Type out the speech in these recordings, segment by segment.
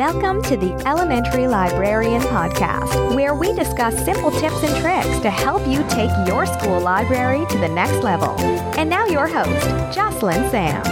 Welcome to the Elementary Librarian Podcast, where we discuss simple tips and tricks to help you take your school library to the next level. And now your host, Jocelyn Sams.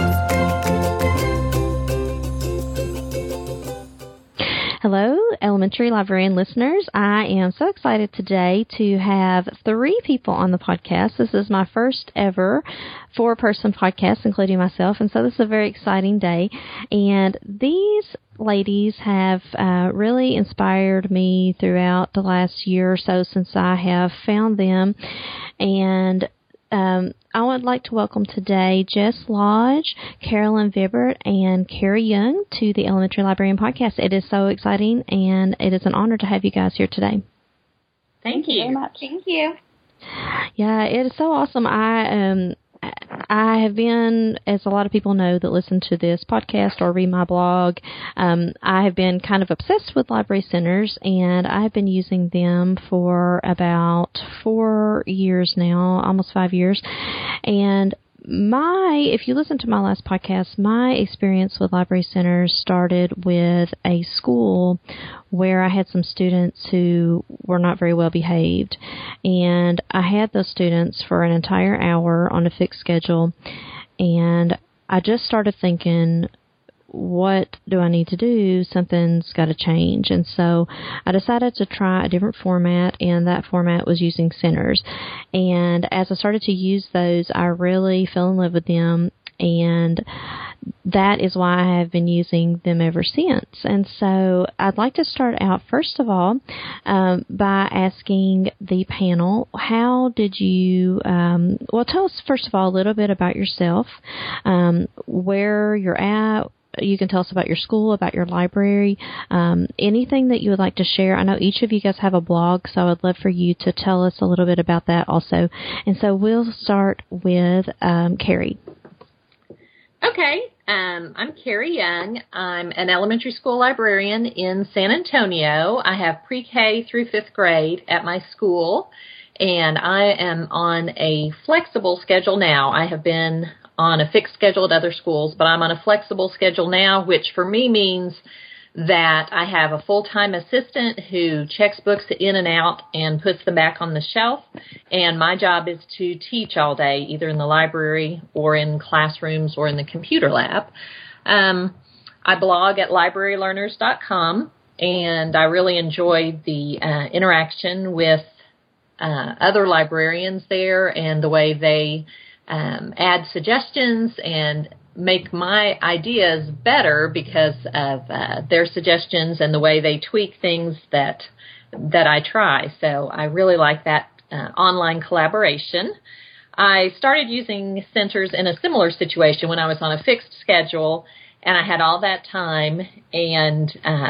Hello, elementary librarian listeners. I am so excited today to have 3 people on the podcast. This is my first ever 4-person podcast, including myself, and so this is a very exciting day. And these ladies have really inspired me throughout the last year or so since I have found them. And I would like to welcome today Jess Lodge, Carolyn Vibert, and Carrie Young to the Elementary Librarian Podcast. It is so exciting, and it is an honor to have you guys here today. Thank you very much. Thank you. Yeah, it is so awesome. I have been, as a lot of people know that listen to this podcast or read my blog, I have been kind of obsessed with library centers, and I've been using them for about 4 years now, almost 5 years. And if you listen to my last podcast, my experience with library centers started with a school where I had some students who were not very well behaved. And I had those students for an entire hour on a fixed schedule. And I just started thinking, what do I need to do? Something's got to change. And so I decided to try a different format, and that format was using centers. And as I started to use those, I really fell in love with them, and that is why I have been using them ever since. And so I'd like to start out, first of all, by asking the panel, how did you, tell us, first of all, a little bit about yourself, where you're at. You can tell us about your school, about your library, anything that you would like to share. I know each of you guys have a blog, so I would love for you to tell us a little bit about that also. And so we'll start with Carrie. Okay. I'm Carrie Young. I'm an elementary school librarian in San Antonio. I have pre-K through 5th grade at my school, and I am on a flexible schedule now. I have been on a fixed schedule at other schools, but I'm on a flexible schedule now, which for me means that I have a full-time assistant who checks books in and out and puts them back on the shelf, and my job is to teach all day, either in the library or in classrooms or in the computer lab. I blog at librarylearners.com, and I really enjoy the interaction with other librarians there and the way they add suggestions and make my ideas better because of their suggestions and the way they tweak things that I try. So I really like that online collaboration. I started using centers in a similar situation when I was on a fixed schedule, and I had all that time, and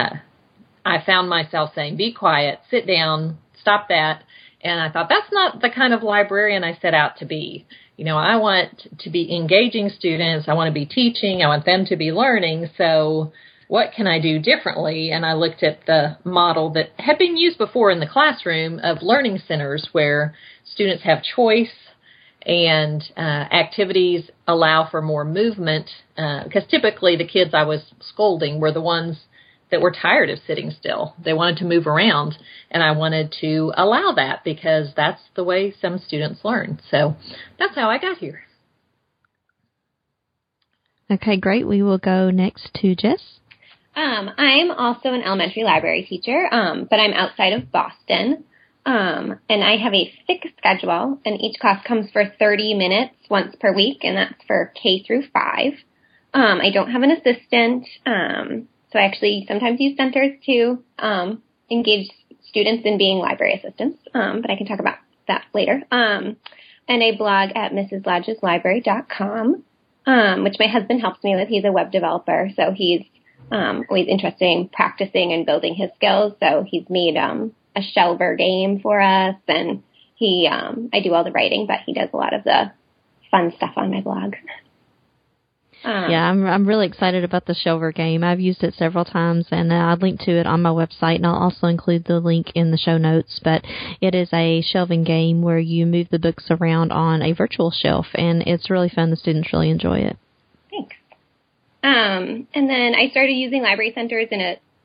I found myself saying, be quiet, sit down, stop that. And I thought, that's not the kind of librarian I set out to be. You know, I want to be engaging students. I want to be teaching. I want them to be learning. So what can I do differently? And I looked at the model that had been used before in the classroom of learning centers where students have choice and activities allow for more movement. Because typically the kids I was scolding were the ones that were tired of sitting still. They wanted to move around, and I wanted to allow that because that's the way some students learn. So that's how I got here. Okay, great. We will go next to Jess. I'm also an elementary library teacher, but I'm outside of Boston, and I have a fixed schedule, and each class comes for 30 minutes once per week, and that's for K through 5. I don't have an assistant, so I actually sometimes use centers to engage students in being library assistants, but I can talk about that later. And I blog at mrslodgeslibrary.com, which my husband helps me with. He's a web developer, so he's always interested in practicing and building his skills. So he's made a shelver game for us, and I do all the writing, but he does a lot of the fun stuff on my blog. Yeah, I'm really excited about the Shelver game. I've used it several times, and I'll link to it on my website, and I'll also include the link in the show notes. But it is a shelving game where you move the books around on a virtual shelf, and it's really fun. The students really enjoy it. Thanks. And then I started using library centers in a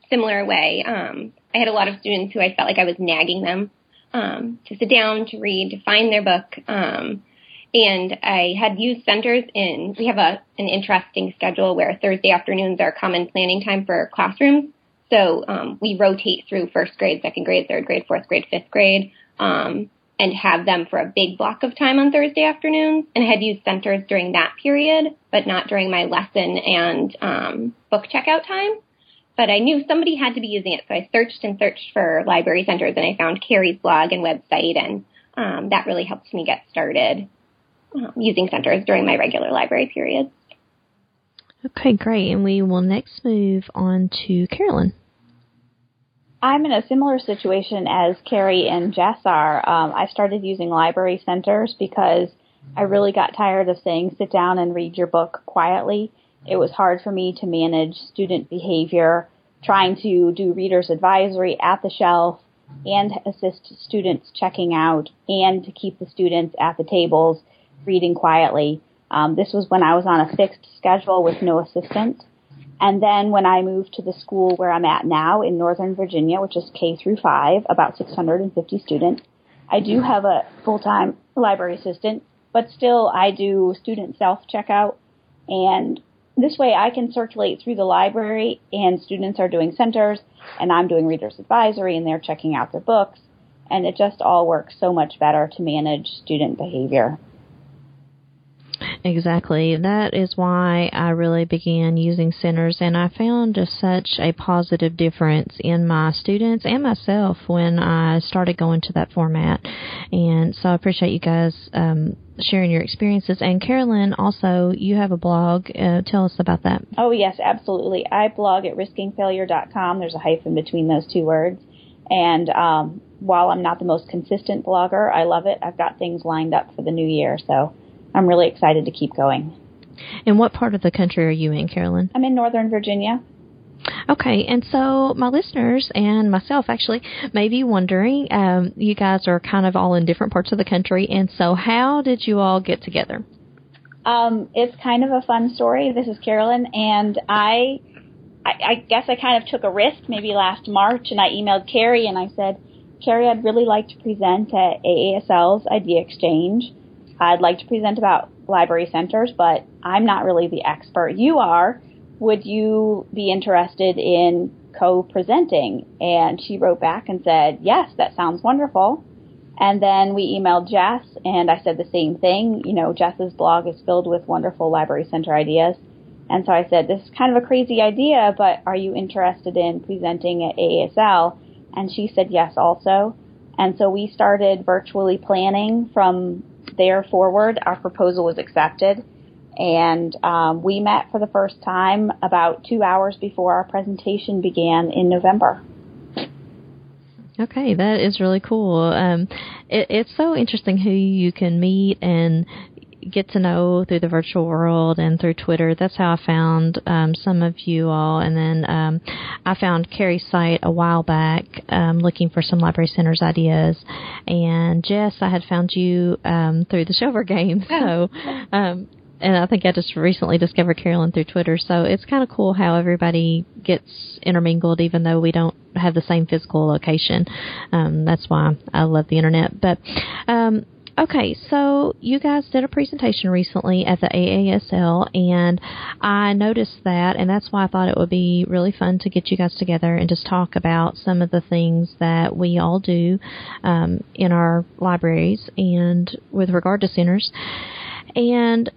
similar way. I had a lot of students who I felt like I was nagging them to sit down, to read, to find their book. And I had used centers we have an interesting schedule where Thursday afternoons are common planning time for classrooms. So we rotate through first grade, second grade, third grade, fourth grade, fifth grade, and have them for a big block of time on Thursday afternoons. And I had used centers during that period, but not during my lesson and book checkout time. But I knew somebody had to be using it, so I searched and searched for library centers, and I found Carrie's blog and website, and that really helped me get started using centers during my regular library periods. Okay, great. And we will next move on to Carolyn. I'm in a similar situation as Carrie and Jess are. I started using library centers because I really got tired of saying sit down and read your book quietly. It was hard for me to manage student behavior, trying to do reader's advisory at the shelf and assist students checking out and to keep the students at the tables reading quietly. This was when I was on a fixed schedule with no assistant. And then when I moved to the school where I'm at now in Northern Virginia, which is K through 5, about 650 students, I do have a full-time library assistant, but still I do student self-checkout. And this way I can circulate through the library and students are doing centers and I'm doing reader's advisory and they're checking out their books. And it just all works so much better to manage student behavior. Exactly. That is why I really began using centers, and I found just such a positive difference in my students and myself when I started going to that format. And so I appreciate you guys sharing your experiences. And Carolyn, also, you have a blog. Tell us about that. Oh, yes, absolutely. I blog at riskingfailure.com. There's a hyphen between those two words. And while I'm not the most consistent blogger, I love it. I've got things lined up for the new year, so I'm really excited to keep going. And what part of the country are you in, Carolyn? I'm in Northern Virginia. Okay, and so my listeners and myself actually may be wondering, you guys are kind of all in different parts of the country, and so how did you all get together? It's kind of a fun story. This is Carolyn, and I guess I kind of took a risk maybe last March, and I emailed Carrie, and I said, Carrie, I'd really like to present at AASL's Idea Exchange. I'd like to present about library centers, but I'm not really the expert. You are. Would you be interested in co-presenting? And she wrote back and said, yes, that sounds wonderful. And then we emailed Jess, and I said the same thing. You know, Jess's blog is filled with wonderful library center ideas. And so I said, this is kind of a crazy idea, but are you interested in presenting at AASL? And she said yes also. And so we started virtually planning from there forward. Our proposal was accepted, and we met for the first time about 2 hours before our presentation began in November. Okay, that is really cool. It's so interesting who you can meet and get to know through the virtual world and through Twitter. That's how I found some of you all. And then I found Carrie's site a while back looking for some library centers ideas. And Jess, I had found you through the Shover game. So, and I think I just recently discovered Carolyn through Twitter. So it's kind of cool how everybody gets intermingled even though we don't have the same physical location. That's why I love the internet. But okay, so you guys did a presentation recently at the AASL, and I noticed that, and that's why I thought it would be really fun to get you guys together and just talk about some of the things that we all do in our libraries and with regard to centers. And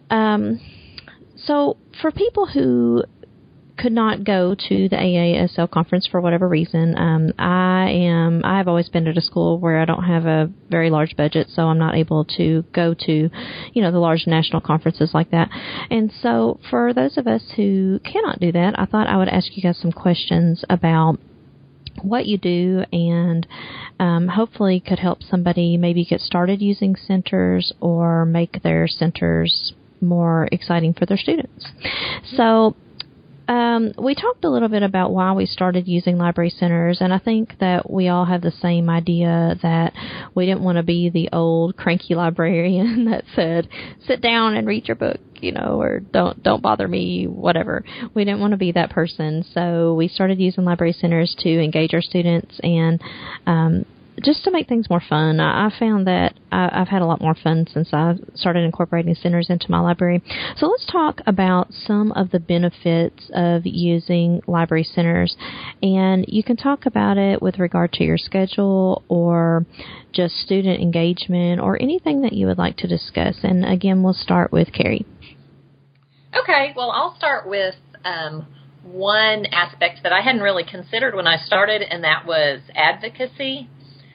so for people who could not go to the AASL conference for whatever reason. I've always been at a school where I don't have a very large budget, so I'm not able to go to, the large national conferences like that. And so for those of us who cannot do that, I thought I would ask you guys some questions about what you do and hopefully could help somebody maybe get started using centers or make their centers more exciting for their students. So we talked a little bit about why we started using library centers, and I think that we all have the same idea that we didn't want to be the old cranky librarian that said, sit down and read your book, or don't bother me, whatever. We didn't want to be that person, so we started using library centers to engage our students and just to make things more fun. I found that I've had a lot more fun since I started incorporating centers into my library. So let's talk about some of the benefits of using library centers. And you can talk about it with regard to your schedule or just student engagement or anything that you would like to discuss. And again, we'll start with Carrie. Okay, well, I'll start with one aspect that I hadn't really considered when I started, and that was advocacy.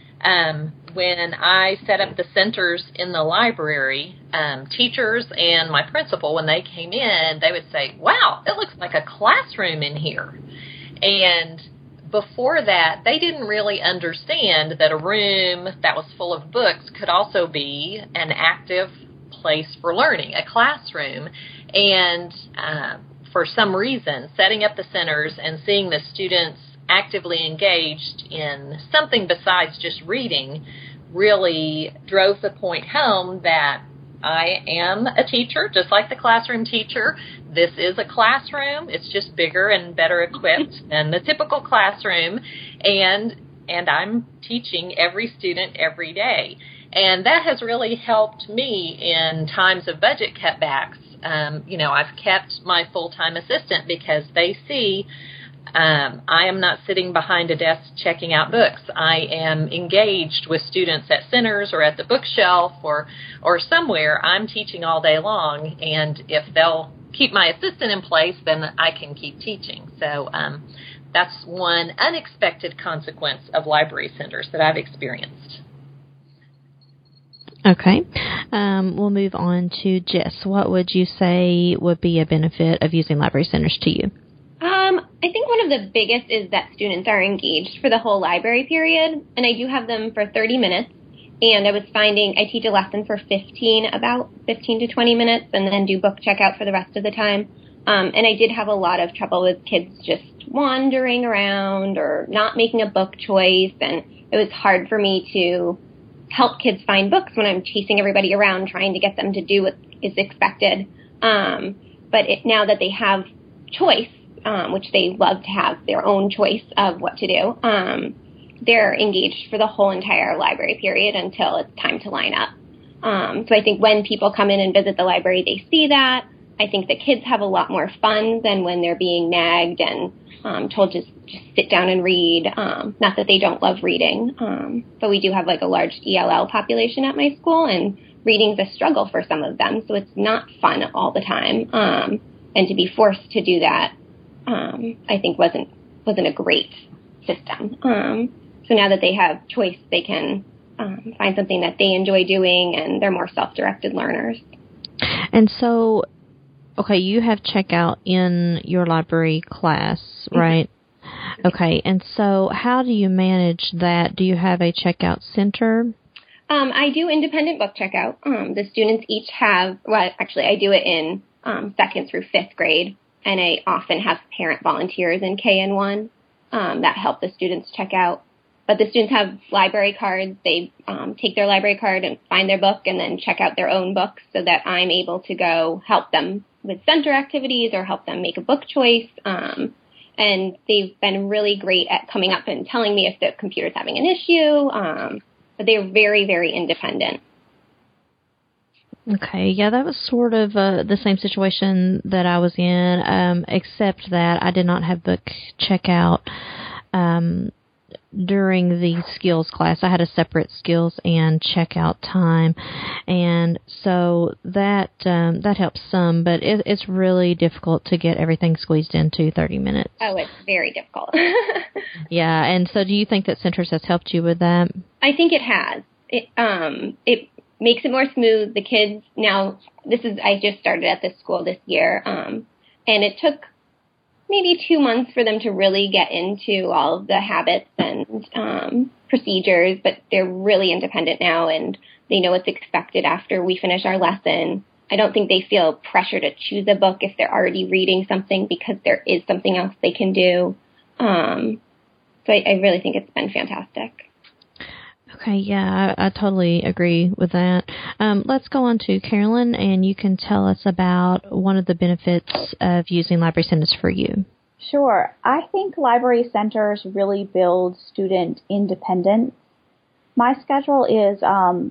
When I set up the centers in the library, teachers and my principal, when they came in, they would say, wow, it looks like a classroom in here. And before that, they didn't really understand that a room that was full of books could also be an active place for learning, a classroom. And for some reason, setting up the centers and seeing the students actively engaged in something besides just reading really drove the point home that I am a teacher, just like the classroom teacher. This is a classroom. It's just bigger and better equipped than the typical classroom, and I'm teaching every student every day. And that has really helped me in times of budget cutbacks. I've kept my full-time assistant because they see I am not sitting behind a desk checking out books. I am engaged with students at centers or at the bookshelf or somewhere. I'm teaching all day long, and if they'll keep my assistant in place, then I can keep teaching. So that's one unexpected consequence of library centers that I've experienced. Okay. We'll move on to Jess. What would you say would be a benefit of using library centers to you? I think one of the biggest is that students are engaged for the whole library period, and I do have them for 30 minutes, and I was finding I teach a lesson for about 15 to 20 minutes, and then do book checkout for the rest of the time, and I did have a lot of trouble with kids just wandering around or not making a book choice, and it was hard for me to help kids find books when I'm chasing everybody around trying to get them to do what is expected, but now that they have choice, which they love to have their own choice of what to do, they're engaged for the whole entire library period until it's time to line up. So I think when people come in and visit the library, they see that. I think the kids have a lot more fun than when they're being nagged and told to just sit down and read. Not that they don't love reading, but we do have like a large ELL population at my school, and reading's a struggle for some of them, so it's not fun all the time. And to be forced to do that, I think wasn't a great system. So now that they have choice, they can find something that they enjoy doing, and they're more self-directed learners. And so, okay, you have checkout in your library class, right? Mm-hmm. Okay, and so how do you manage that? Do you have a checkout center? I do independent book checkout. The students each have, I do it in 2nd through 5th grade. And I often have parent volunteers in KN1 that help the students check out. But the students have library cards. They take their library card and find their book and then check out their own books so that I'm able to go help them with center activities or help them make a book choice. And they've been really great at coming up and telling me if the computer's having an issue. But they're very, very independent. Okay, yeah, that was sort of the same situation that I was in, except that I did not have book checkout during the skills class. I had a separate skills and checkout time, and so that helps some, but it's really difficult to get everything squeezed into 30 minutes. Oh, it's very difficult. Yeah, and so do you think that Centers has helped you with that? I think it has. It makes it more smooth. The kids now, I just started at this school this year, and it took maybe 2 months for them to really get into all of the habits and procedures, but they're really independent now, and they know what's expected after we finish our lesson. I don't think they feel pressure to choose a book if they're already reading something because there is something else they can do. So I really think it's been fantastic. Okay, yeah, I totally agree with that. Let's go on to Carolyn, and you can tell us about one of the benefits of using library centers for you. Sure. I think library centers really build student independence. My schedule is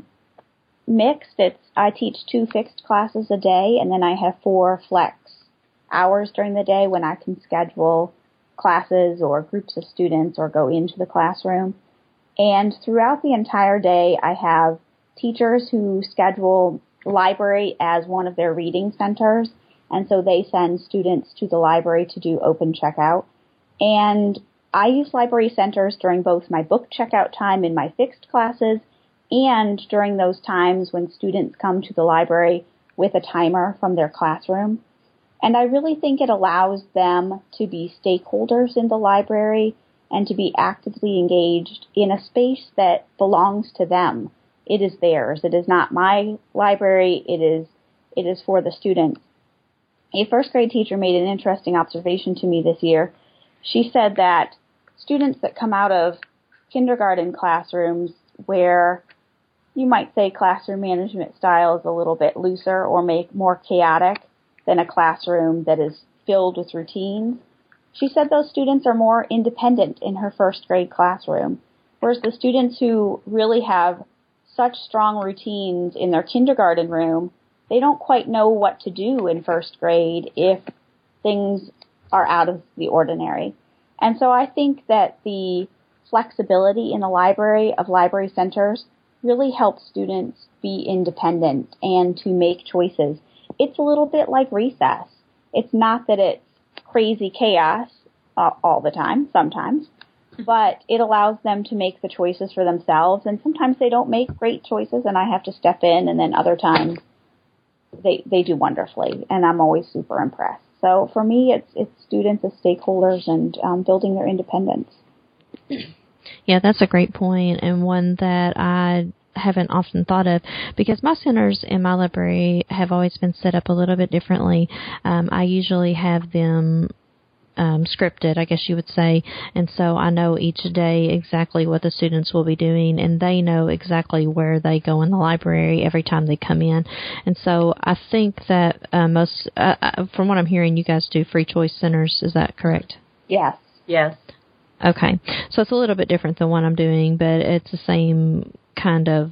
mixed. I teach 2 fixed classes a day, and then I have 4 flex hours during the day when I can schedule classes or groups of students or go into the classroom. And throughout the entire day, I have teachers who schedule library as one of their reading centers, and so they send students to the library to do open checkout. And I use library centers during both my book checkout time in my fixed classes and during those times when students come to the library with a timer from their classroom. And I really think it allows them to be stakeholders in the library and to be actively engaged in a space that belongs to them. It is theirs. It is not my library. It is for the students. A first grade teacher made an interesting observation to me this year. She said that students that come out of kindergarten classrooms where you might say classroom management style is a little bit looser or more chaotic than a classroom that is filled with routines, she said those students are more independent in her first grade classroom, whereas the students who really have such strong routines in their kindergarten room, they don't quite know what to do in first grade if things are out of the ordinary. And so I think that the flexibility in the library of library centers really helps students be independent and to make choices. It's a little bit like recess. It's not that it's crazy chaos all the time, sometimes, but it allows them to make the choices for themselves. And sometimes they don't make great choices and I have to step in, and then other times they do wonderfully, and I'm always super impressed. So for me, it's students as stakeholders and building their independence. Yeah, that's a great point, and one that I haven't often thought of, because my centers in my library have always been set up a little bit differently. I usually have them scripted, I guess you would say, and so I know each day exactly what the students will be doing, and they know exactly where they go in the library every time they come in. And so I think that most, from what I'm hearing, you guys do free choice centers. Is that correct? Yes. Yes. Okay. So it's a little bit different than what I'm doing, but it's the same kind of,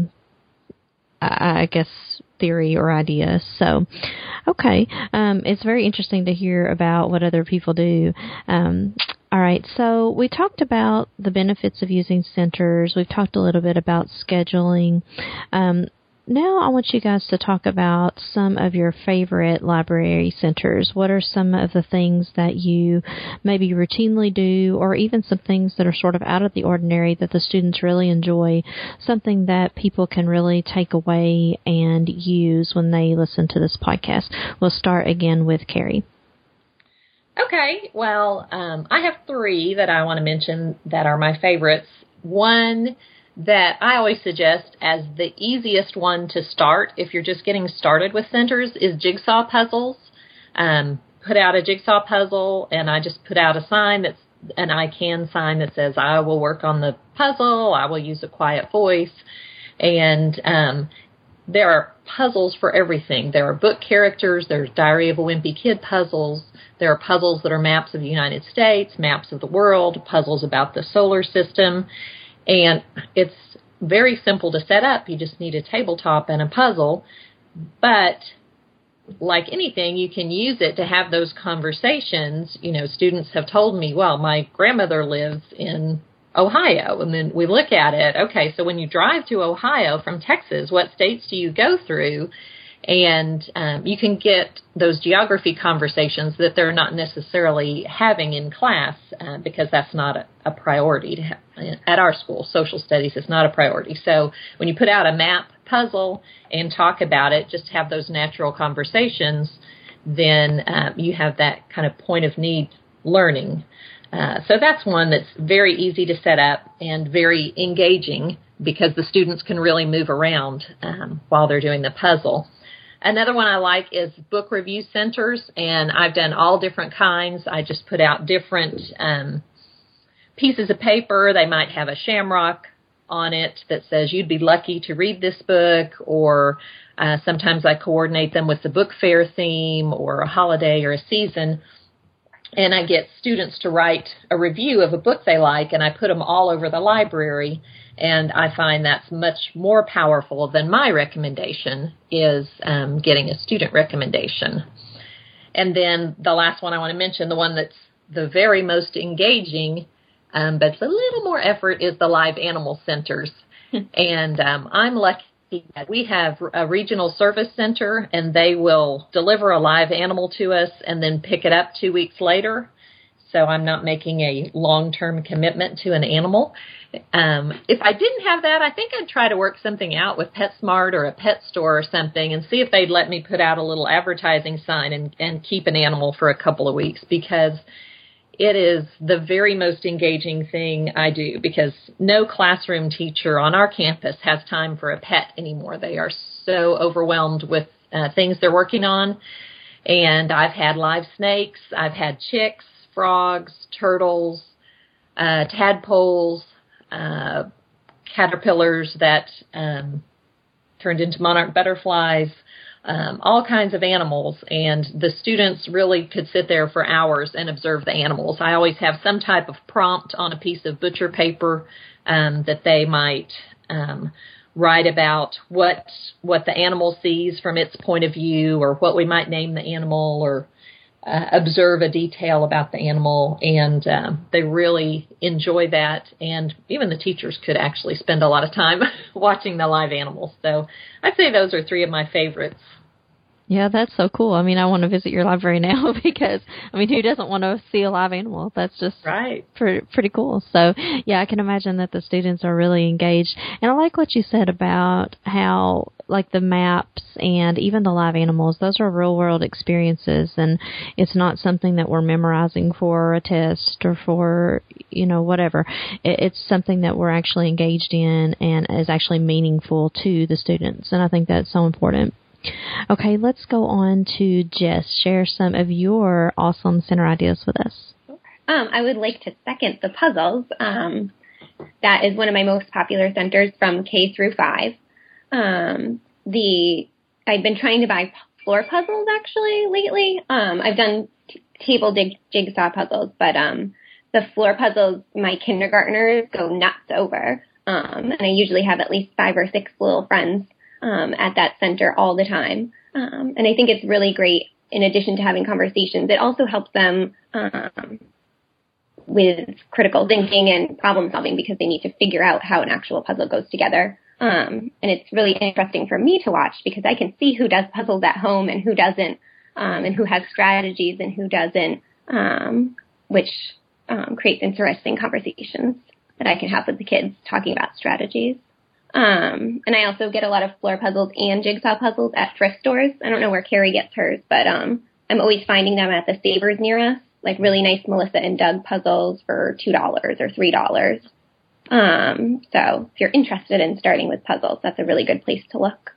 I guess, theory or idea. So, okay. It's very interesting to hear about what other people do. All right. So we talked about the benefits of using centers. We've talked a little bit about scheduling. Now I want you guys to talk about some of your favorite library centers. What are some of the things that you maybe routinely do, or even some things that are sort of out of the ordinary that the students really enjoy, something that people can really take away and use when they listen to this podcast? We'll start again with Carrie. Okay, well, I have 3 that I want to mention that are my favorites. One that I always suggest as the easiest one to start if you're just getting started with centers is jigsaw puzzles. Put out a jigsaw puzzle, and I just put out a sign that's an I can sign that says I will work on the puzzle, I will use a quiet voice, and there are puzzles for everything. There are book characters, there's Diary of a Wimpy Kid puzzles, there are puzzles that are maps of the United States, maps of the world, puzzles about the solar system. And it's very simple to set up. You just need a tabletop and a puzzle. But like anything, you can use it to have those conversations. You know, students have told me, well, my grandmother lives in Ohio. And then we look at it. Okay, so when you drive to Ohio from Texas, what states do you go through? And you can get those geography conversations that they're not necessarily having in class because that's not a priority to have. At our school. Social studies is not a priority. So when you put out a map puzzle and talk about it, just have those natural conversations, then you have that kind of point of need learning. So that's one that's very easy to set up and very engaging because the students can really move around while they're doing the puzzle. Another one I like is book review centers, and I've done all different kinds. I just put out different pieces of paper. They might have a shamrock on it that says you'd be lucky to read this book, or sometimes I coordinate them with the book fair theme or a holiday or a season, and I get students to write a review of a book they like, and I put them all over the library, and I find that's much more powerful than my recommendation is getting a student recommendation. And then the last one I want to mention, the one that's the very most engaging, but it's a little more effort, is the live animal centers. And I'm lucky that we have a regional service center, and they will deliver a live animal to us and then pick it up 2 weeks later. So I'm not making a long-term commitment to an animal. If I didn't have that, I think I'd try to work something out with PetSmart or a pet store or something and see if they'd let me put out a little advertising sign and keep an animal for a couple of weeks, because it is the very most engaging thing I do, because no classroom teacher on our campus has time for a pet anymore. They are so overwhelmed with things they're working on. And I've had live snakes, I've had chicks, frogs, turtles, tadpoles, caterpillars that turned into monarch butterflies, all kinds of animals, and the students really could sit there for hours and observe the animals. I always have some type of prompt on a piece of butcher paper that they might write about what the animal sees from its point of view, or what we might name the animal, or observe a detail about the animal, and they really enjoy that, and even the teachers could actually spend a lot of time watching the live animals. So I'd say those are three of my favorites. Yeah, that's so cool. I mean, I want to visit your library now because, I mean, who doesn't want to see a live animal? That's just right. Pretty cool. So, yeah, I can imagine that the students are really engaged. And I like what you said about how, like, the maps and even the live animals, those are real-world experiences, and it's not something that we're memorizing for a test or for, you know, whatever. It's something that we're actually engaged in and is actually meaningful to the students, and I think that's so important. Okay, let's go on to Jess. Share some of your awesome center ideas with us. I would like to second the puzzles. That is one of my most popular centers from K through 5. I've been trying to buy floor puzzles actually lately. I've done table jigsaw puzzles, but the floor puzzles my kindergartners go nuts over. And I usually have at least 5 or 6 little friends at that center all the time. And I think it's really great. In addition to having conversations, it also helps them with critical thinking and problem solving, because they need to figure out how an actual puzzle goes together. And it's really interesting for me to watch, because I can see who does puzzles at home and who doesn't, and who has strategies and who doesn't, which creates interesting conversations that I can have with the kids talking about strategies. And I also get a lot of floor puzzles and jigsaw puzzles at thrift stores. I don't know where Carrie gets hers, but I'm always finding them at the Savers near us, like really nice Melissa and Doug puzzles for $2 or $3. So if you're interested in starting with puzzles, that's a really good place to look.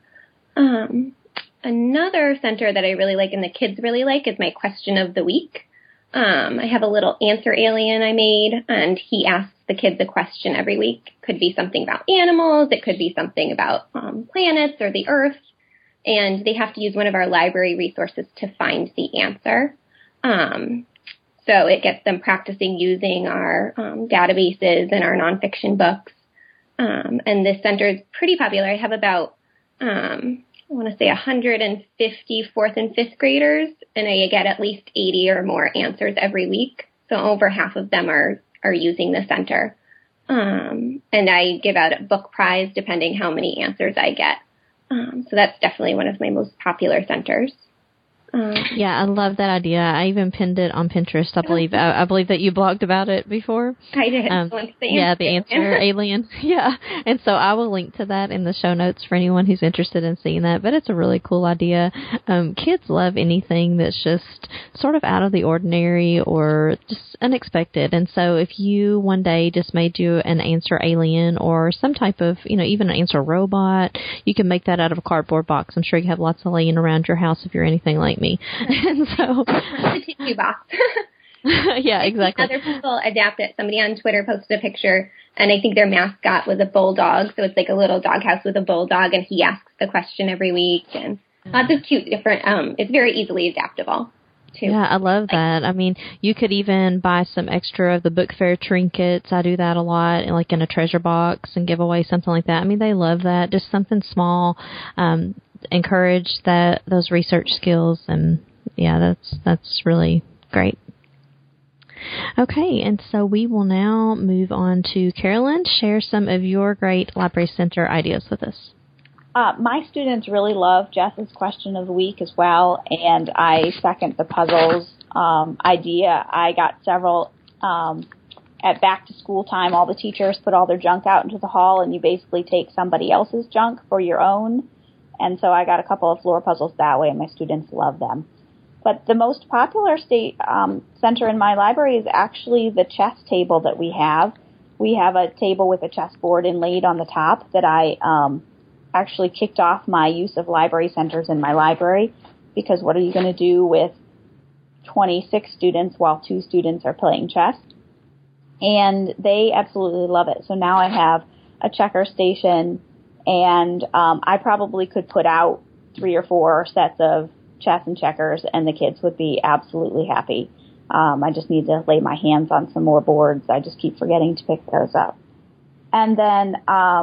Another center that I really like and the kids really like is my question of the week. I have a little answer alien I made, and he asks the kids a question every week. Could be something about animals. It could be something about planets or the Earth. And they have to use one of our library resources to find the answer. So it gets them practicing using our databases and our nonfiction books. And this center is pretty popular. I have about, I want to say 150 4th and 5th graders, and I get at least 80 or more answers every week. So over half of them are using the center. And I give out a book prize depending how many answers I get. So that's definitely one of my most popular centers. Yeah, I love that idea. I even pinned it on Pinterest. I believe that you blogged about it before. I did. The answer alien. Yeah, and so I will link to that in the show notes for anyone who's interested in seeing that. But it's a really cool idea. Kids love anything that's just sort of out of the ordinary or just unexpected. And so if you one day just made you an answer alien or some type of, even an answer robot, you can make that out of a cardboard box. I'm sure you have lots of laying around your house if you're anything like me. And so the tissue box. Yeah, exactly. Other people adapt it. Somebody on Twitter posted a picture, and I think their mascot was a bulldog, so it's like a little doghouse with a bulldog, and he asks the question every week, and lots of cute different, it's very easily adaptable, too. Yeah, I love that. I mean, you could even buy some extra of the book fair trinkets. I do that a lot, like in a treasure box, and give away something like that. I mean, they love that. Just something small, encourage those research skills, and yeah, that's really great. Okay, and so we will now move on to Carolyn. Share some of your great Library Center ideas with us. My students really love Jess's question of the week as well, and I second the puzzles idea. I got several at back to school time. All the teachers put all their junk out into the hall, and you basically take somebody else's junk for your own. And so I got a couple of floor puzzles that way, and my students love them. But the most popular center in my library is actually the chess table that we have. We have a table with a chessboard inlaid on the top that I actually kicked off my use of library centers in my library, because what are you going to do with 26 students while 2 students are playing chess? And they absolutely love it. So now I have a checker station, and I probably could put out 3 or 4 sets of chess and checkers, and the kids would be absolutely happy. I just need to lay my hands on some more boards. I just keep forgetting to pick those up. And then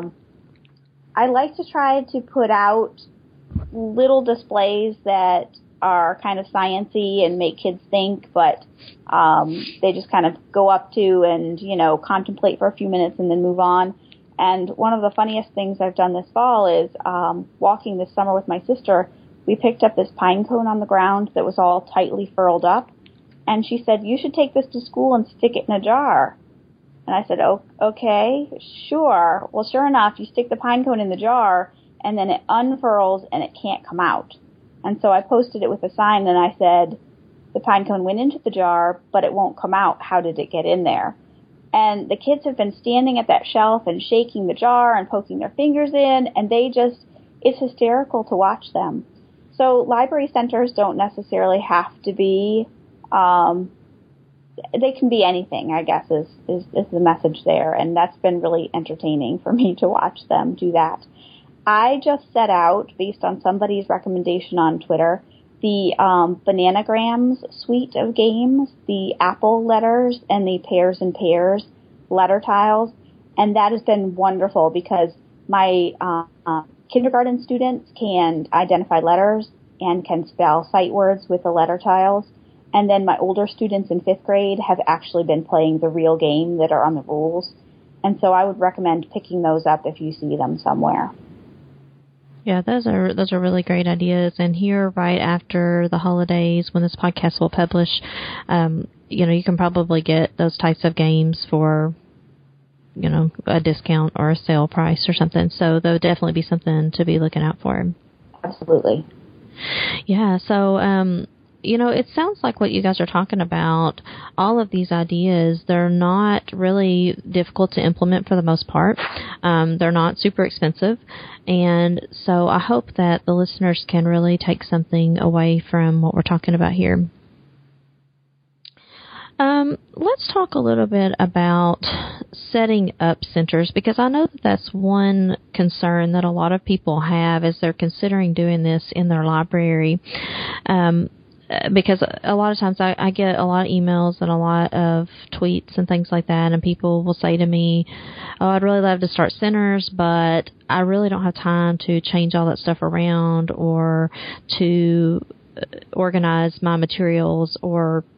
I like to try to put out little displays that are kind of sciencey and make kids think, but they just kind of go up to and, contemplate for a few minutes and then move on. And one of the funniest things I've done this fall is walking this summer with my sister. We picked up this pine cone on the ground that was all tightly furled up, and she said, "You should take this to school and stick it in a jar." And I said, "Oh, okay, sure." Well, sure enough, you stick the pine cone in the jar, and then it unfurls and it can't come out. And so I posted it with a sign, and I said, "The pine cone went into the jar, but it won't come out. How did it get in there?" And the kids have been standing at that shelf and shaking the jar and poking their fingers in, and it's hysterical to watch them. So library centers don't necessarily have to be, they can be anything, I guess, is the message there. And that's been really entertaining for me to watch them do that. I just set out, based on somebody's recommendation on Twitter, the Bananagrams suite of games, the apple letters and the pairs and pairs letter tiles. And that has been wonderful because my kindergarten students can identify letters and can spell sight words with the letter tiles. And then my older students in 5th grade have actually been playing the real game that are on the rules. And so I would recommend picking those up if you see them somewhere. Yeah, those are really great ideas. And here, right after the holidays, when this podcast will publish, you can probably get those types of games for, a discount or a sale price or something. So there'll definitely be something to be looking out for. Absolutely. Yeah. So, it sounds like what you guys are talking about, all of these ideas, they're not really difficult to implement for the most part. They're not super expensive. And so I hope that the listeners can really take something away from what we're talking about here. Let's talk a little bit about setting up centers, because I know that that's one concern that a lot of people have as they're considering doing this in their library. Because a lot of times I get a lot of emails and a lot of tweets and things like that, and people will say to me, "Oh, I'd really love to start centers, but I really don't have time to change all that stuff around or to organize my materials or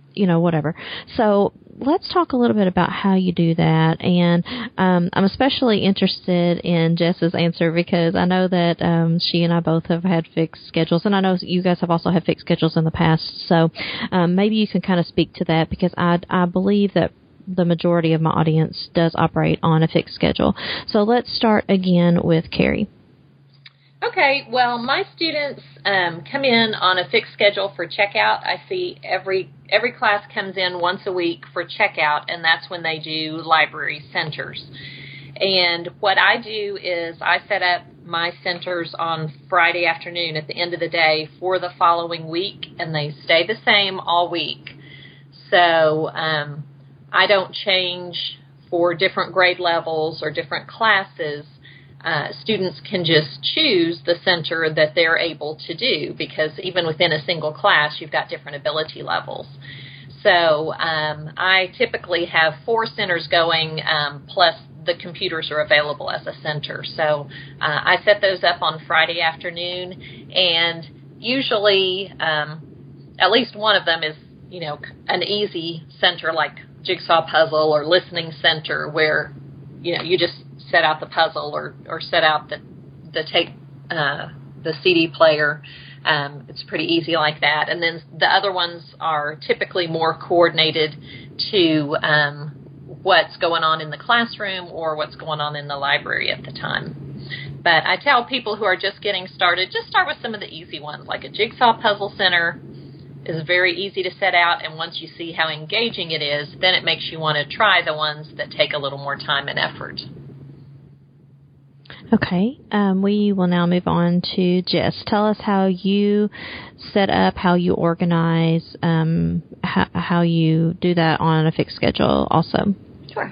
whatever. So let's talk a little bit about how you do that. And I'm especially interested in Jess's answer because I know that she and I both have had fixed schedules, and I know you guys have also had fixed schedules in the past. So maybe you can kind of speak to that, because I believe that the majority of my audience does operate on a fixed schedule. So let's start again with Carrie. Okay, well, my students come in on a fixed schedule for checkout. I see every class comes in once a week for checkout, and that's when they do library centers. And what I do is I set up my centers on Friday afternoon at the end of the day for the following week, and they stay the same all week. So I don't change for different grade levels or different classes. Students can just choose the center that they're able to do, because even within a single class, you've got different ability levels. So I typically have 4 centers going, plus the computers are available as a center. So I set those up on Friday afternoon, and usually at least one of them is, an easy center like jigsaw puzzle or listening center, where, you just set out the puzzle or set out the tape, the CD player. It's pretty easy like that. And then the other ones are typically more coordinated to what's going on in the classroom or what's going on in the library at the time. But I tell people who are just getting started, just start with some of the easy ones, like a jigsaw puzzle center is very easy to set out, and once you see how engaging it is, then it makes you want to try the ones that take a little more time and effort. Okay, we will now move on to Jess. Tell us how you set up, how you organize, how you do that on a fixed schedule also. Sure.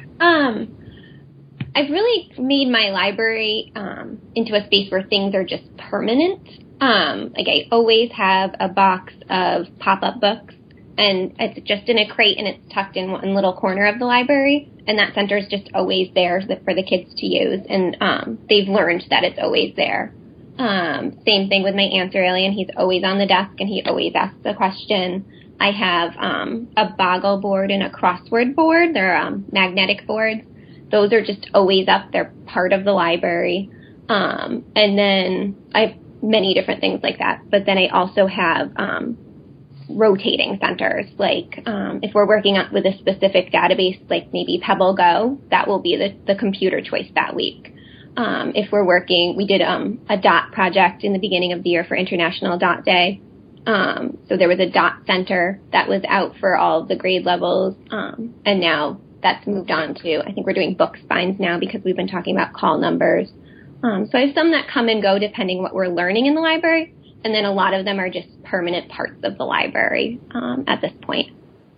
I've really made my library into a space where things are just permanent. Like I always have a box of pop-up books, and it's just in a crate, and it's tucked in one little corner of the library, and that center is just always there for the kids to use, and they've learned that it's always there. Same thing with my answer alien. He's always on the desk, and he always asks a question. I have a boggle board and a crossword board. They're magnetic boards. Those are just always up. They're part of the library. And then I have many different things like that. But then I also have rotating centers. Like if we're working with a specific database, like maybe Pebble Go, that will be the computer choice that week. If we're working, we did a DOT project in the beginning of the year for International DOT Day. So there was a DOT center that was out for all of the grade levels. And now that's moved on to, I think we're doing book spines now because we've been talking about call numbers. So I have some that come and go depending what we're learning in the library. And then a lot of them are just permanent parts of the library at this point.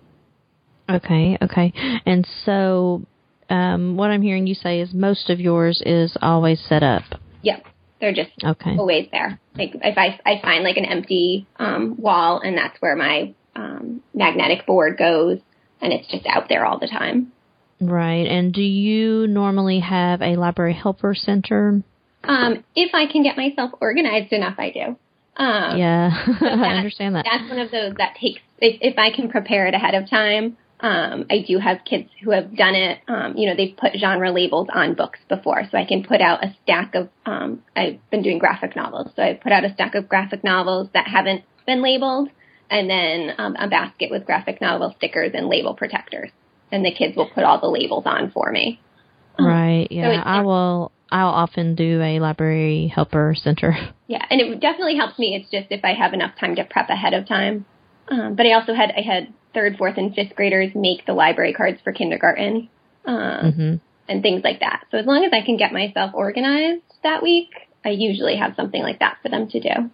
Okay. And so what I'm hearing you say is most of yours is always set up. Yep. They're just always there. Like if I find like an empty wall, and that's where my magnetic board goes, and it's just out there all the time. Right. And do you normally have a library helper center? If I can get myself organized enough, I do. Yeah, I understand that. That's one of those that takes, if I can prepare it ahead of time. I do have kids who have done it. They've put genre labels on books before, so I can put out a stack of, I've been doing graphic novels, so I put out a stack of graphic novels that haven't been labeled, and then a basket with graphic novel stickers and label protectors. And the kids will put all the labels on for me. Right, yeah. So I'll often do a library helper center. Yeah, and it definitely helps me. It's just if I have enough time to prep ahead of time. But I also had 3rd, 4th, and 5th graders make the library cards for kindergarten and things like that. So as long as I can get myself organized that week, I usually have something like that for them to do.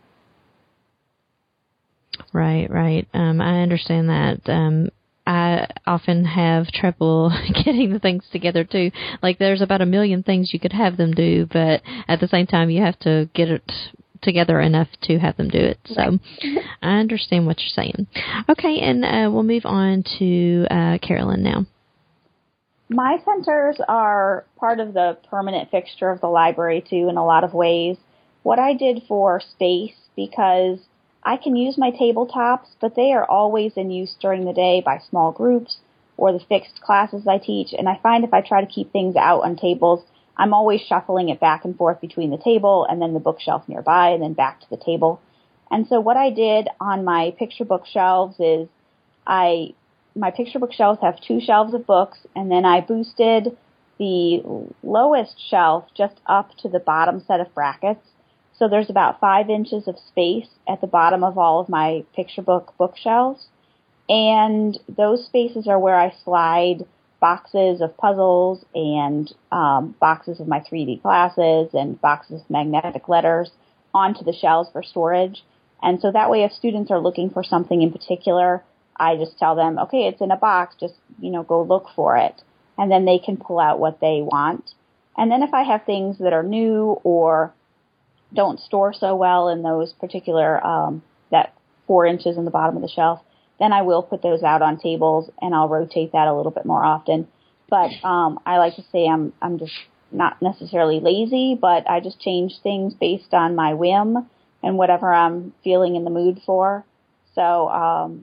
Right. I understand that. I often have trouble getting the things together, too. Like, there's about a million things you could have them do, but at the same time, you have to get it together enough to have them do it. So I understand what you're saying. Okay, and we'll move on to Carolyn now. My centers are part of the permanent fixture of the library, too, in a lot of ways. What I did for space, because I can use my tabletops, but they are always in use during the day by small groups or the fixed classes I teach. And I find if I try to keep things out on tables, I'm always shuffling it back and forth between the table and then the bookshelf nearby and then back to the table. And so what I did on my picture book shelves is my picture book shelves have 2 shelves of books, and then I boosted the lowest shelf just up to the bottom set of brackets. So there's about 5 inches of space at the bottom of all of my picture book bookshelves. And those spaces are where I slide boxes of puzzles and boxes of my 3D classes and boxes of magnetic letters onto the shelves for storage. And so that way if students are looking for something in particular, I just tell them, okay, it's in a box, just, go look for it. And then they can pull out what they want. And then if I have things that are new or don't store so well in those particular, that 4 inches in the bottom of the shelf, then I will put those out on tables and I'll rotate that a little bit more often. But, I like to say I'm just not necessarily lazy, but I just change things based on my whim and whatever I'm feeling in the mood for. So,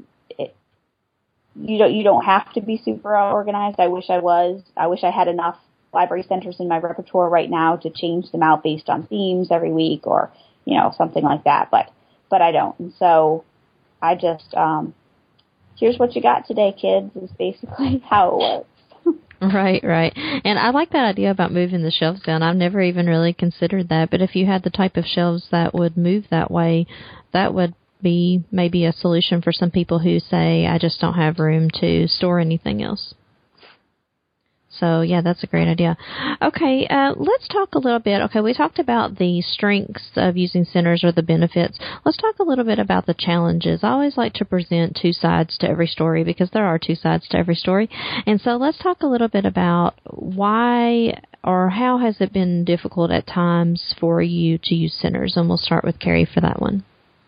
you don't have to be super organized. I wish I was. I wish I had enough library centers in my repertoire right now to change them out based on themes every week or, something like that. But I don't. And so I just, here's what you got today, kids, is basically how it works. Right. And I like that idea about moving the shelves down. I've never even really considered that. But if you had the type of shelves that would move that way, that would be maybe a solution for some people who say, I just don't have room to store anything else. So, yeah, that's a great idea. Okay, let's talk a little bit. Okay, we talked about the strengths of using centers or the benefits. Let's talk a little bit about the challenges. I always like to present 2 sides to every story because there are 2 sides to every story. And so let's talk a little bit about why or how has it been difficult at times for you to use centers. And we'll start with Carrie for that one.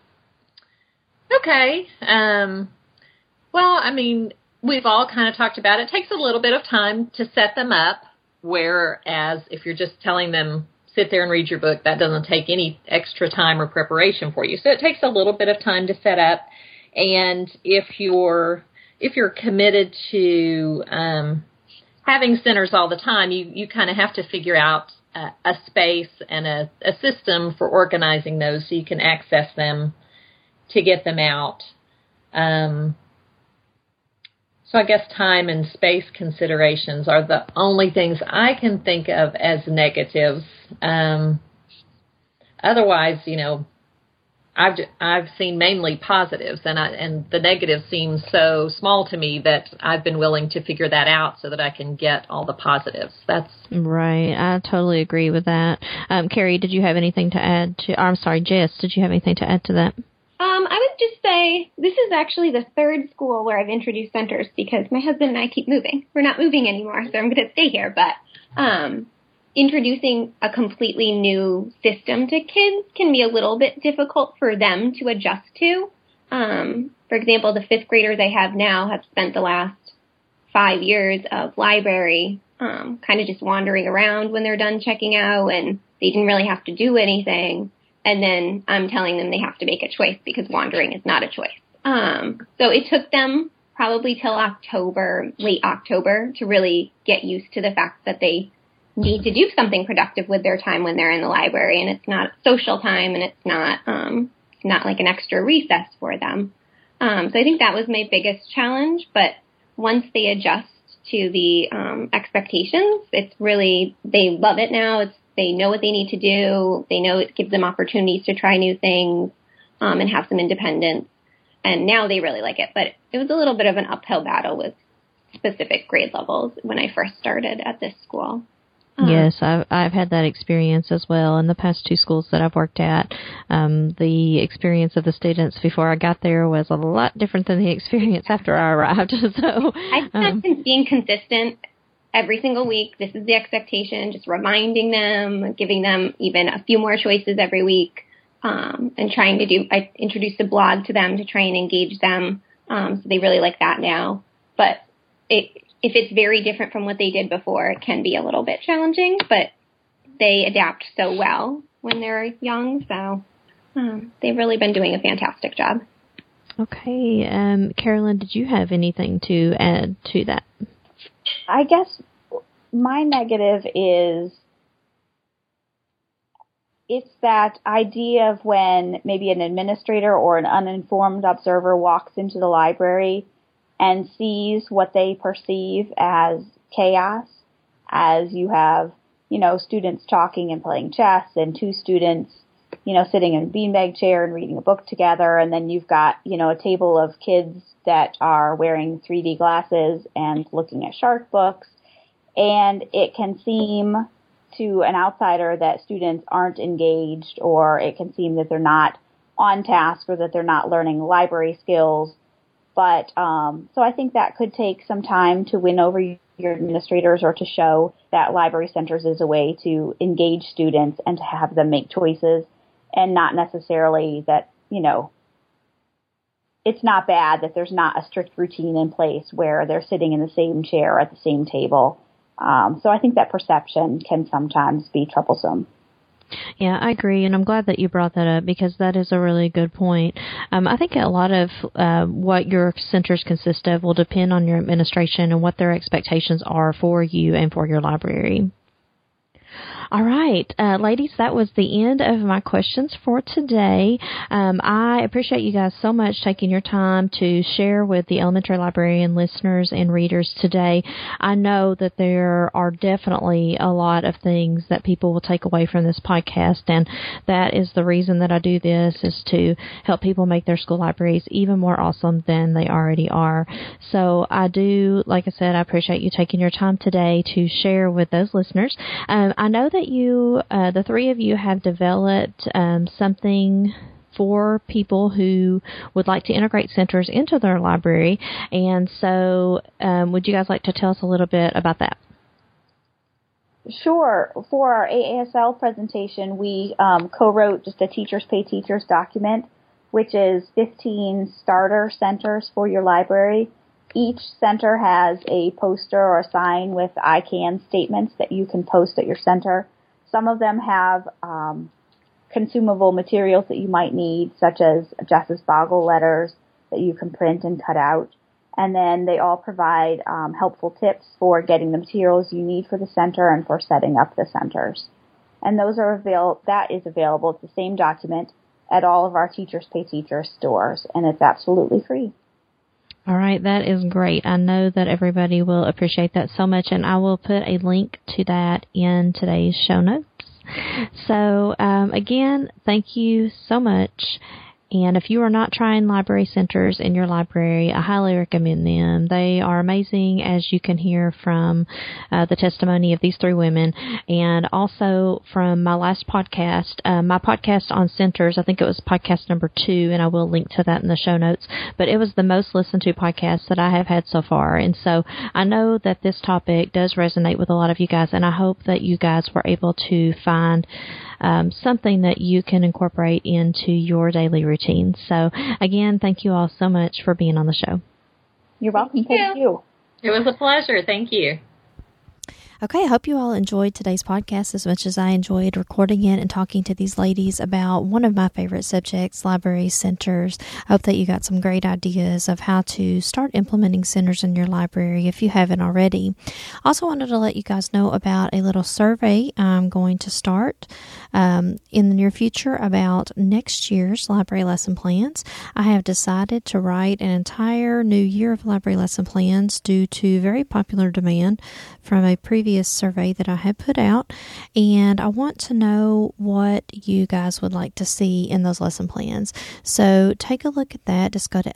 Okay. Well, we've all kind of talked about it. It takes a little bit of time to set them up, whereas if you're just telling them, sit there and read your book, that doesn't take any extra time or preparation for you. So it takes a little bit of time to set up. And if you're committed to having centers all the time, you kind of have to figure out a space and a system for organizing those so you can access them to get them out. So I guess time and space considerations are the only things I can think of as negatives. Otherwise, I've seen mainly positives, and the negatives seem so small to me that I've been willing to figure that out so that I can get all the positives. That's right. I totally agree with that. Carrie, did you have anything to add to? I'm sorry, Jess, did you have anything to add to that? I would just say this is actually the 3rd school where I've introduced centers because my husband and I keep moving. We're not moving anymore, so I'm going to stay here. But introducing a completely new system to kids can be a little bit difficult for them to adjust to. For example, the 5th graders I have now have spent the last 5 years of library kind of just wandering around when they're done checking out, and they didn't really have to do anything. And then I'm telling them they have to make a choice because wandering is not a choice. So it took them probably till late October, to really get used to the fact that they need to do something productive with their time when they're in the library, and it's not social time, and it's not like an extra recess for them. So I think that was my biggest challenge. But once they adjust to the expectations, it's really, they love it now. They know what they need to do. They know it gives them opportunities to try new things and have some independence. And now they really like it. But it was a little bit of an uphill battle with specific grade levels when I first started at this school. Yes, I've had that experience as well in the past 2 schools that I've worked at. The experience of the students before I got there was a lot different than the experience after I arrived. So I've been being consistent every single week. This is the expectation, just reminding them, giving them even a few more choices every week, and I introduced a blog to them to try and engage them. So they really like that now. But if it's very different from what they did before, it can be a little bit challenging, but they adapt so well when they're young. So They've really been doing a fantastic job. Okay. Carolyn, did you have anything to add to that? I guess my negative is it's that idea of when maybe an administrator or an uninformed observer walks into the library and sees what they perceive as chaos, as you have, students talking and playing chess and two students, sitting in a beanbag chair and reading a book together. And then you've got, a table of kids that are wearing 3D glasses and looking at shark books. And it can seem to an outsider that students aren't engaged, or it can seem that they're not on task or that they're not learning library skills. But so I think that could take some time to win over your administrators, or to show that library centers is a way to engage students and to have them make choices, and not necessarily that, it's not bad that there's not a strict routine in place where they're sitting in the same chair at the same table. So I think that perception can sometimes be troublesome. Yeah, I agree, and I'm glad that you brought that up, because that is a really good point. I think a lot of what your centers consist of will depend on your administration and what their expectations are for you and for your library. All right, ladies, that was the end of my questions for today. I appreciate you guys so much taking your time to share with the elementary librarian listeners and readers today. I know that there are definitely a lot of things that people will take away from this podcast, and that is the reason that I do this, is to help people make their school libraries even more awesome than they already are. So I do, like I said, I appreciate you taking your time today to share with those listeners. I know that you, the three of you, have developed something for people who would like to integrate centers into their library. And so would you guys like to tell us a little bit about that? Sure. For our AASL presentation, we co-wrote just a Teachers Pay Teachers document, which is 15 starter centers for your library. Each center has a poster or a sign with I can statements that you can post at your center. Some of them have consumable materials that you might need, such as Justice Boggle letters that you can print and cut out. And then they all provide helpful tips for getting the materials you need for the center and for setting up the centers. And those are that is available. It's the same document at all of our Teachers Pay Teachers stores, and it's absolutely free. All right, that is great. I know that everybody will appreciate that so much, and I will put a link to that in today's show notes. So, again, thank you so much. And if you are not trying library centers in your library, I highly recommend them. They are amazing, as you can hear from the testimony of these three women, and also from my last podcast, my podcast on centers. I think it was podcast number 2, and I will link to that in the show notes. But it was the most listened to podcast that I have had so far. And so I know that this topic does resonate with a lot of you guys, and I hope that you guys were able to find something that you can incorporate into your daily routine. So, again, thank you all so much for being on the show. You're welcome. Thank you. It was a pleasure. Thank you. Okay, I hope you all enjoyed today's podcast as much as I enjoyed recording it and talking to these ladies about one of my favorite subjects, library centers. I hope that you got some great ideas of how to start implementing centers in your library if you haven't already. Also wanted to let you guys know about a little survey I'm going to start in the near future about next year's library lesson plans. I have decided to write an entire new year of library lesson plans due to very popular demand from a previous survey that I had put out, and I want to know what you guys would like to see in those lesson plans. So take a look at that. Just go to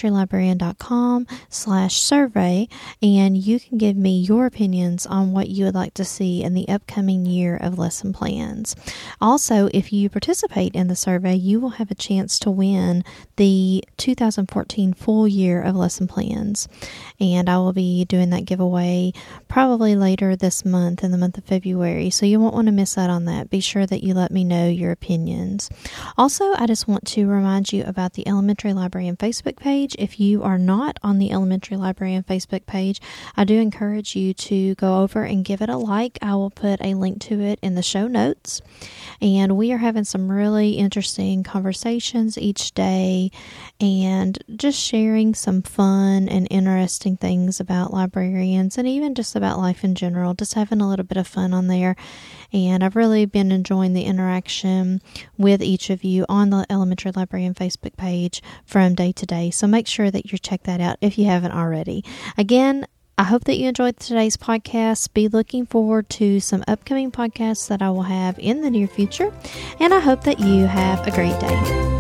elementarylibrarian.com/survey, and you can give me your opinions on what you would like to see in the upcoming year of lesson plans. Also, if you participate in the survey, you will have a chance to win the 2014 full year of lesson plans, and I will be doing that giveaway probably later this this month, in the month of February, so you won't want to miss out on that. Be sure that you let me know your opinions. Also, I just want to remind you about the Elementary Librarian Facebook page. If you are not on the Elementary Librarian Facebook page, I do encourage you to go over and give it a like. I will put a link to it in the show notes. And we are having some really interesting conversations each day and just sharing some fun and interesting things about librarians and even just about life in general, just having a little bit of fun on there. And I've really been enjoying the interaction with each of you on the Elementary Librarian Facebook page from day to day. So make sure that you check that out if you haven't already. Again, I hope that you enjoyed today's podcast. Be looking forward to some upcoming podcasts that I will have in the near future. And I hope that you have a great day.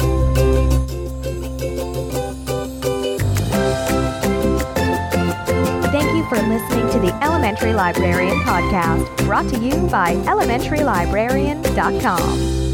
Thank you for listening to the Elementary Librarian Podcast, brought to you by elementarylibrarian.com.